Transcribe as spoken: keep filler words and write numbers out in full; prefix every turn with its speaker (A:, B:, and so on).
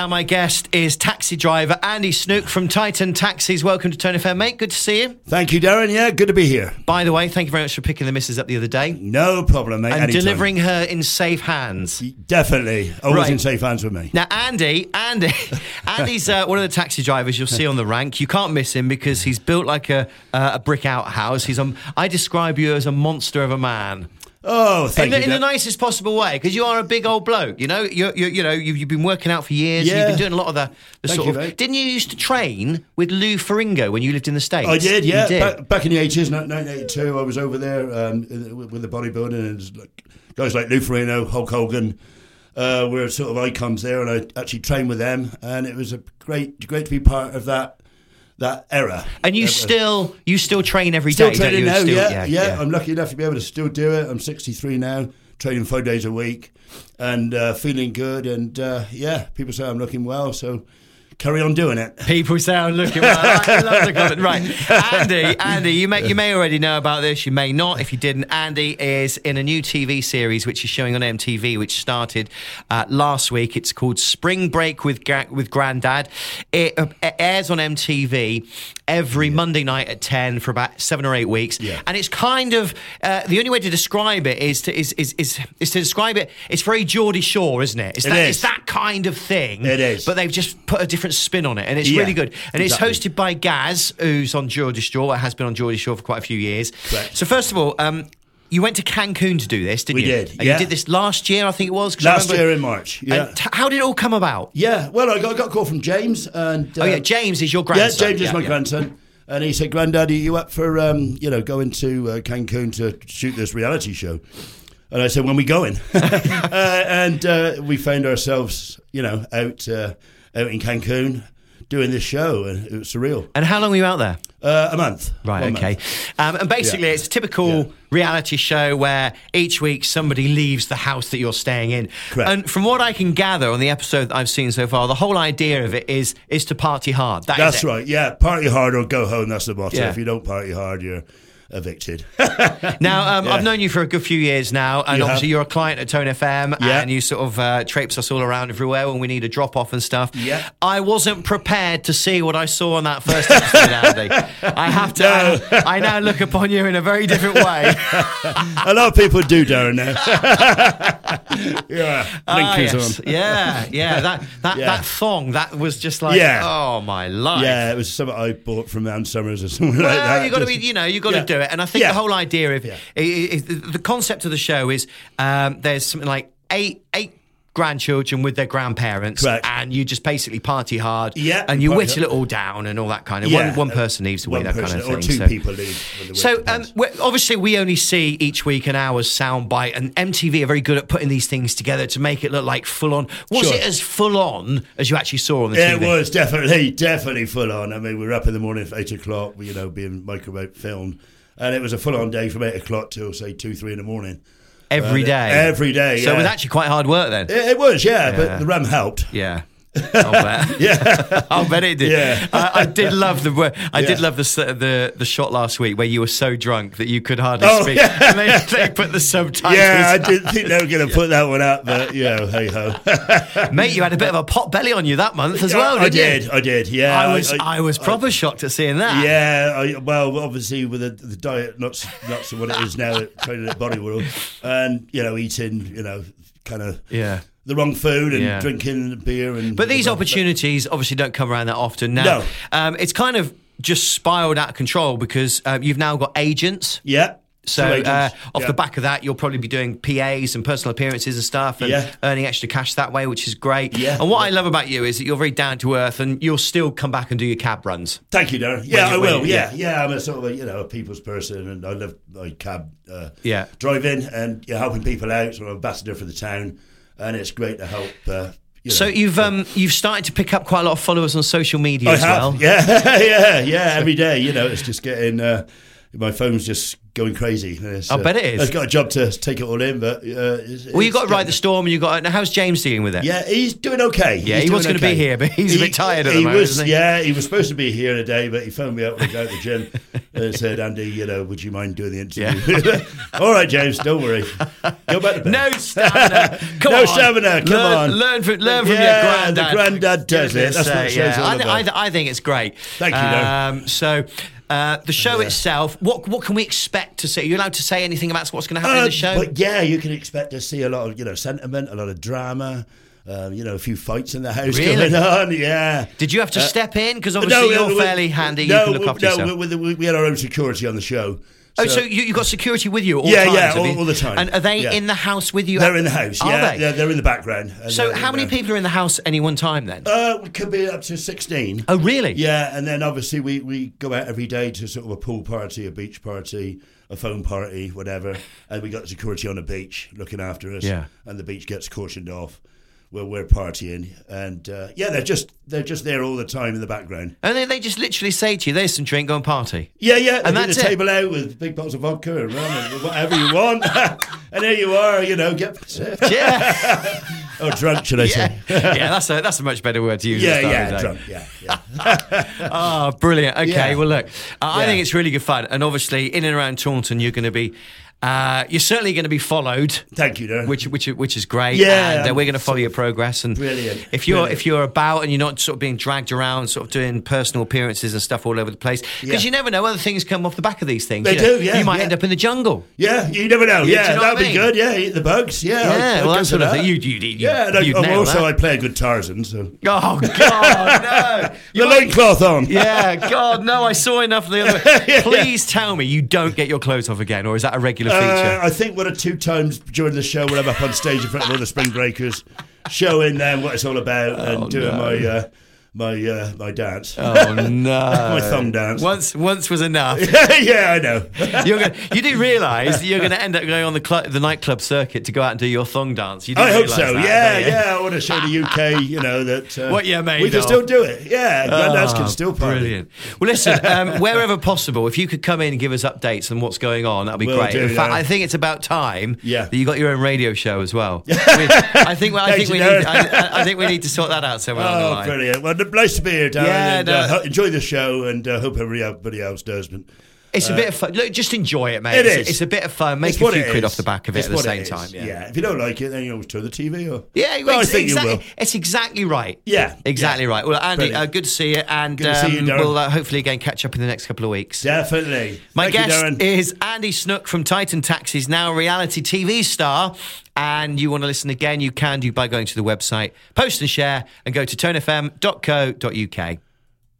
A: Now my guest is taxi driver Andy Snook from Titan Taxis. Welcome to Tone F M, mate. Good to see you.
B: Thank you, Darren. Yeah, good to be here.
A: By the way, thank you very much for picking the missus up the other day.
B: No problem, mate.
A: And
B: Anytime.
A: delivering her in safe hands.
B: Definitely. Always
A: Right.
B: in safe hands with me.
A: Now, Andy, Andy, Andy's uh, one of the taxi drivers you'll see on the rank. You can't miss him because he's built like a uh, a brick outhouse. He's um, I describe you as a monster of a man.
B: Oh, thank
A: in the,
B: you.
A: in the
B: Dar-
A: nicest possible way, because you are a big old bloke. You know, you you you know, you've, you've been working out for years.
B: Yeah.
A: You've been doing a lot of the, the
B: Thank
A: sort
B: you,
A: of.
B: mate.
A: Didn't you used to train with Lou Ferrigno when you lived in the States?
B: I did, yeah.
A: You did.
B: Back, back in the eighties, nineteen eighty-two, I was over there um, with the bodybuilding, and it's like, guys like Lou Ferrigno, Hulk Hogan uh, were sort of icons there, and I actually trained with them, and it was a great, great to be part of that that era.
A: And you
B: Uh,
A: still you still train every
B: Still
A: day, don't
B: training
A: you?
B: now,
A: Still-
B: yeah, yeah, I'm lucky enough to be able to still do it. I'm sixty-three now, training five days a week, and uh, feeling good. And uh, yeah, people say I'm looking well, so carry on doing it.
A: People sound looking well. I love the comment. Right, Andy, Andy, you may you may already know about this. You may not. If you didn't, Andy is in a new T V series which is showing on M T V, which started uh, last week. It's called Spring Break with Gra- with Grandad. It, uh, it airs on M T V every Monday night at ten for about seven or eight weeks.
B: Yeah.
A: And it's kind of uh, the only way to describe it is to is is is, is to describe it. It's very Geordie Shore, isn't it? It's
B: It
A: that,
B: is.
A: It's that kind of thing.
B: It is.
A: But they've just put a different spin on it, and it's
B: Yeah,
A: really good. And
B: exactly.
A: it's hosted by Gaz, who's on Geordie Shore, has been on Geordie Shore for quite a few years.
B: Correct.
A: So first of all, um, you went to Cancun to do this, didn't
B: We
A: you?
B: did,
A: And
B: yeah.
A: you did this last year, I think it was. 'cause I
B: Last
A: remember-
B: year in March, yeah.
A: And t- how did it all come about?
B: Yeah, well, I got, I got a call from James, and uh,
A: Oh yeah, James is your
B: yeah,
A: grandson.
B: James is my
A: yeah.
B: grandson, and he said, "Granddad, are you up for um, you know going to uh, Cancun to shoot this reality show?" And I said, "When we going?" uh, and uh, we found ourselves, you know, out uh, out in Cancun doing this show, and it was surreal.
A: And how long were you out there?
B: Uh, a month,
A: Right,
B: One
A: okay.
B: month.
A: Um, and basically,
B: Yeah.
A: it's a typical
B: Yeah.
A: reality show where each week somebody leaves the house that you're staying in.
B: Correct.
A: And from what I can gather on the episode that I've seen so far, the whole idea of it is is to party hard. That is
B: That's
A: it.
B: right. Yeah, party hard or go home. That's the motto.
A: Yeah.
B: If you don't party hard, you're evicted.
A: Now, um,
B: Yeah.
A: I've known you for a good few years now, and
B: You
A: obviously
B: have.
A: you're a client at Tone F M,
B: Yeah.
A: and you sort of uh, traipse us all around everywhere when we need a drop-off and stuff.
B: Yeah.
A: I wasn't prepared to see what I saw on that first episode, Andy. I have to,
B: No.
A: I, I now look upon you in a very different way.
B: A lot of people do, Darren. Now, yeah,
A: Ah,
B: blinkers
A: yes.
B: on.
A: Yeah, yeah, that, that,
B: Yeah.
A: that thong, that was just like,
B: Yeah.
A: oh, my life.
B: Yeah, it was something I bought from Ann Summers or something
A: Well,
B: like that.
A: you got to be,
B: Just-
A: you know, you got to
B: Yeah.
A: do it. And I think
B: Yeah.
A: the whole idea of
B: Yeah.
A: i- i- i- the concept of the show is um, there's something like eight eight grandchildren with their grandparents,
B: Correct.
A: and you just basically party hard,
B: Yeah,
A: and you
B: party
A: whittle
B: hard.
A: it all down and all that kind of.
B: Yeah.
A: One one person leaves away
B: One
A: that
B: person,
A: kind of thing.
B: or two
A: so.
B: people leave. when the
A: So,
B: work
A: um,
B: depends.
A: we're- obviously, we only see each week an hour's soundbite, and M T V are very good at putting these things together to make it look like full on. Was
B: Sure.
A: it as full on as you actually saw on the
B: Yeah,
A: T V?
B: it was definitely, definitely full on. I mean, we were up in the morning at eight o'clock, you know, being microwave filmed, and it was a full on day from eight o'clock till say two, three in the morning.
A: Every
B: Uh,
A: day.
B: Every day.
A: So it
B: yeah.
A: was actually quite hard work then.
B: It, it was, yeah,
A: Yeah.
B: but the rum helped.
A: Yeah. I'll bet.
B: Yeah.
A: I'll bet it did.
B: Yeah.
A: I, I did love the wo- I
B: Yeah.
A: did love the s- the the shot last week where you were so drunk that you could hardly
B: Oh,
A: speak,
B: yeah.
A: and they, they put the subtitles.
B: Yeah, I didn't think they were going to put that one up, but, you know, hey ho.
A: Mate, you had a bit of a pot belly on you that month as well,
B: I
A: didn't
B: did,
A: you?
B: I did, yeah.
A: I was I, was proper shocked at seeing that.
B: Yeah, I, well, obviously with the, the diet, not s- not so what it is now, at training at Body World, and you know, eating, you know, kind of
A: Yeah.
B: the wrong food and
A: Yeah.
B: drinking beer and.
A: But these opportunities obviously don't come around that often. Now,
B: No.
A: um, it's kind of just spiraled out of control because um, you've now got agents.
B: Yeah.
A: So
B: two
A: uh,
B: agents,
A: off
B: yeah.
A: the back of that, you'll probably be doing P As and personal appearances and stuff, and
B: Yeah.
A: earning extra cash that way, which is great.
B: Yeah.
A: And what I love about you is that you're very down to earth, and you'll still come back and do your cab runs.
B: Thank you, Darren. Yeah,
A: you-
B: I
A: when
B: will.
A: you-
B: yeah, yeah. I'm a sort of a, you know, a people's person, and I love like cab uh,
A: Yeah.
B: driving and you know, helping people out. So I'm an ambassador for the town, and it's great to help. Uh, you know,
A: So you've um, you've started to pick up quite a lot of followers on social media
B: I
A: as
B: have.
A: well.
B: Yeah, yeah, yeah. Every day, you know, it's just getting. Uh, my phone's just going crazy. It's,
A: I bet it is.
B: I've got a job to take it all in, but uh, it's,
A: Well, you've got to
B: it's
A: ride
B: getting-
A: the storm, and you got. Now, how's James dealing with it?
B: Yeah, he's doing okay.
A: Yeah,
B: He's
A: he was
B: doing
A: gonna be
B: okay.
A: here, but he's a bit tired at the
B: he
A: moment,
B: Was,
A: isn't he?
B: Yeah, he was supposed to be here today, but he phoned me up to go to the gym, uh, said, Andy, you know, would you mind doing the interview? Yeah. All right, James, don't worry. Go back to bed.
A: No stamina. Come
B: no
A: on.
B: stamina. Come
A: learn,
B: on.
A: Learn from, learn from
B: yeah,
A: your granddad.
B: The granddad does it. That's
A: say,
B: what the show's
A: yeah.
B: all
A: I,
B: about.
A: I, th- I think it's great.
B: Thank you, Darren.
A: Um, so... Uh, the show
B: Yeah.
A: itself, what what can we expect to see? Are you allowed to say anything about what's going to happen
B: Uh,
A: in the show?
B: But yeah, you can expect to see a lot of, you know, sentiment, a lot of drama, um, you know, a few fights in the house
A: Really?
B: going on. Yeah.
A: Did you have to
B: Uh,
A: step in? Because obviously you're
B: we-
A: fairly handy.
B: No,
A: you can look
B: we,
A: after
B: no,
A: yourself.
B: we, we, we had our own security on the show.
A: Oh, so you you got security with you at all
B: Yeah,
A: times?
B: yeah,
A: have
B: all-
A: you?
B: all the time.
A: And are they
B: Yeah.
A: in the house with you?
B: They're in the house.
A: Are
B: Yeah,
A: they?
B: yeah, they're in the background. And
A: So
B: they're-
A: how many
B: uh,
A: people are in the house at any one time then?
B: Uh, it could be up to sixteen.
A: Oh, really?
B: Yeah, and then obviously we, we go out every day to sort of a pool party, a beach party, a phone party, whatever. And we got security on the beach looking after us.
A: Yeah.
B: And the beach gets cautioned off when we're partying. And uh, yeah, they're just they're just there all the time in the background.
A: And then they just literally say to you, "There's some drink, go and party."
B: Yeah, yeah.
A: And
B: They get
A: that's
B: the
A: it.
B: table out with big bottles of vodka and rum and whatever you want. And there you are, you know, get
A: Yeah,
B: or drunk, should I
A: yeah,
B: say?
A: yeah. That's a that's a much better word to use.
B: Yeah,
A: at the start
B: yeah,
A: of the day.
B: drunk, yeah, yeah.
A: Oh, brilliant. Okay,
B: Yeah.
A: well, look, uh, I
B: Yeah.
A: think it's really good fun. And obviously, in and around Taunton, you're going to be, uh, you're certainly going to be followed.
B: Thank you, Darren.
A: Which, which, which is great.
B: Yeah,
A: and uh,
B: I'm
A: we're going to follow your progress. And
B: Brilliant,
A: If you're
B: brilliant.
A: if you're about and you're not sort of being dragged around, sort of doing personal appearances and stuff all over the place, because
B: Yeah.
A: you never know, other things come off the back of these things.
B: They
A: you know.
B: do, yeah,
A: You might
B: yeah.
A: end up in the jungle.
B: Yeah, you never know.
A: Yeah, do
B: Yeah,
A: you know
B: that'd
A: what I
B: be
A: mean?
B: good. Yeah, eat the bugs. Yeah,
A: Yeah,
B: I'll- I'll
A: well,
B: go
A: that
B: for
A: sort of
B: that.
A: thing. You, you, you,
B: yeah, and I,
A: you'd
B: and
A: nail
B: also
A: that.
B: I play a good Tarzan. So
A: Oh God, no!
B: the loincloth on.
A: Yeah, God, no! I saw enough of the other.
B: Yeah.
A: Please tell me you don't get your clothes off again, or is that a regular
B: Uh,
A: feature?
B: I think one or two times during the show when I'm up on stage in front of all the Spring Breakers, showing them what it's all about and
A: Oh,
B: doing
A: no.
B: my uh, my uh, my dance,
A: Oh no!
B: my thumb dance.
A: Once, once was enough.
B: Yeah, I know.
A: You're gonna, you do realise that you're going to end up going on the cl- the nightclub circuit to go out and do your thong dance. You do
B: I hope
A: realise
B: so.
A: that,
B: Yeah,
A: don't you?
B: yeah. I want to show the U K, you know, that uh,
A: What you're made
B: we can
A: of.
B: still do it. Yeah, granddads
A: Oh,
B: can still party.
A: Brilliant. Well, listen, um, wherever possible, if you could come in and give us updates on what's going on, that'd be
B: Will
A: great.
B: do,
A: in fact,
B: yeah.
A: I think it's about time
B: Yeah.
A: that you got your own radio show as well. I, mean, I think I
B: Thanks,
A: think we
B: you
A: need
B: know.
A: I, I- I think we need to sort that out somewhere along the
B: Oh,
A: line.
B: brilliant. Well, nice to be here, Darren.
A: Yeah,
B: and,
A: no.
B: uh, ho- enjoy the show and uh, hope everybody, everybody else does. But
A: It's a bit of fun. Look, just enjoy it, mate.
B: It
A: it's,
B: is.
A: It's a bit of fun. Make
B: It's
A: a
B: what
A: few
B: it
A: quid
B: is.
A: off the back of it
B: It's
A: at the
B: what
A: same
B: it is.
A: time. Yeah.
B: If you don't like it, then you always turn the T V off.
A: Yeah,
B: well, I
A: ex-
B: think
A: exactly.
B: you will.
A: It's exactly right.
B: Yeah,
A: exactly
B: yeah.
A: right. Well, Andy,
B: Brilliant.
A: uh, good to see you, and
B: Good to see you,
A: um,
B: Darren.
A: we'll uh, hopefully again catch up in the next couple of weeks.
B: Definitely.
A: My
B: Thank you,
A: guest
B: Darren.
A: is Andy Snook from Titan Taxis, now a reality T V star. And you want to listen again, you can do by going to the website, post and share, and go to tone f m dot co dot u k.